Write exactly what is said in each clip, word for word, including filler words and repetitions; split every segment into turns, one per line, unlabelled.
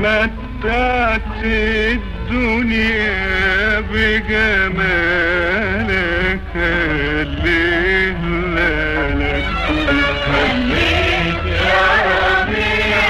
متعت الدنيا بجمالك، خليه لك خليك يا ربيع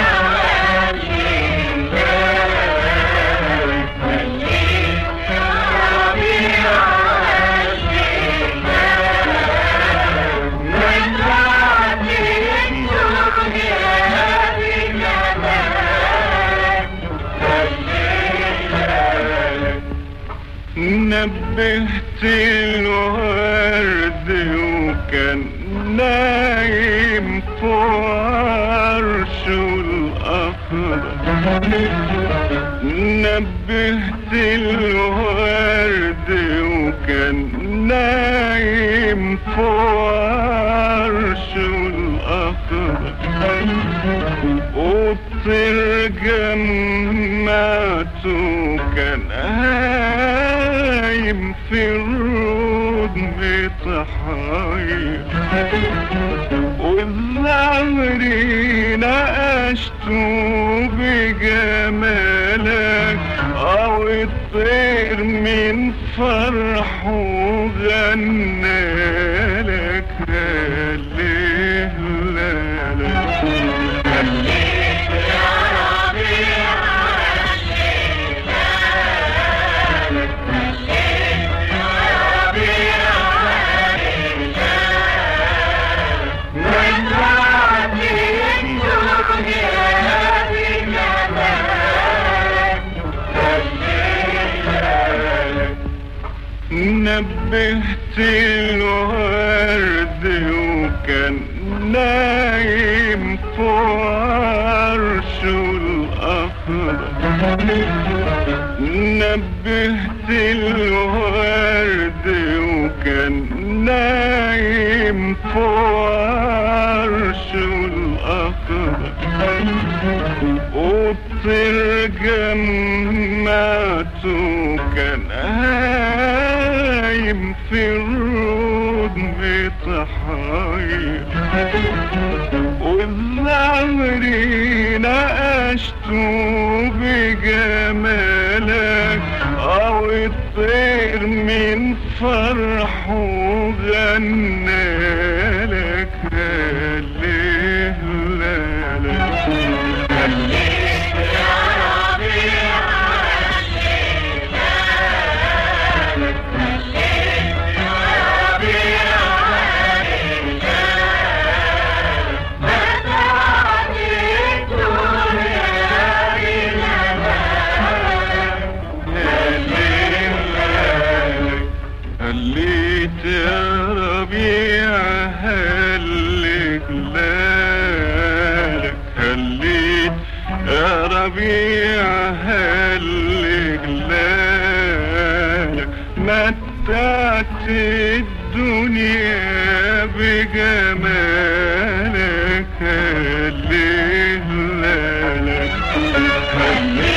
نبهت الورد وكان نايم فوق عرشه الأخضر، نبهت الورد وكان نايم فوق عرشه الأخضر، والطير جمعته كان هايم في الرود بتحاير، والزهر نقشته بجمالك، او الطير من فرحه غنالك، خليه لك خليك يا ربيع نبهت الورد وكان نايم فوق عرشه الأخضر، نبهت الورد وكان نايم فوق عرشه الأخضر، والطير جمعته كان هايم في الرود بتحاير، والزهر نقشته بجمالك، او الطير من فرحه غنالك، خليه لك خليك يا ربيع خليت يا ربيع هلك لك، خليت يا ربيع هلك لك، متعت الدنيا بجمالك، خليه لك